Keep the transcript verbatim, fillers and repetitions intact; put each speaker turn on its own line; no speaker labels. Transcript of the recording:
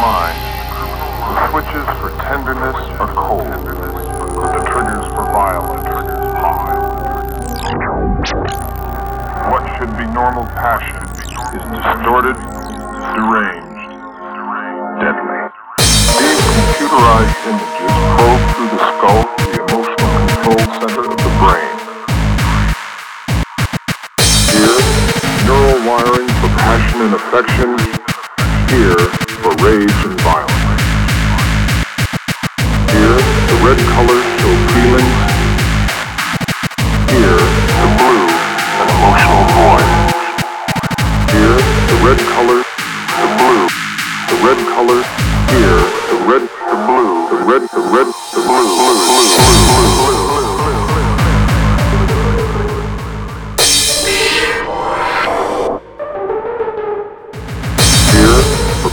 mind, the switches for tenderness are cold, but the triggers for violence high. What should be normal passion is distorted, deranged, deadly. These computerized images probe through the skull to the emotional control center of the brain. Here, neural wiring for passion and affection. Here, for rage and violence. Here, the red colors show feelings. Here, the blue, an emotional void. Here, the red color, the blue, the red color. Here, the red, the blue, the red, the red, the blue, blue, blue.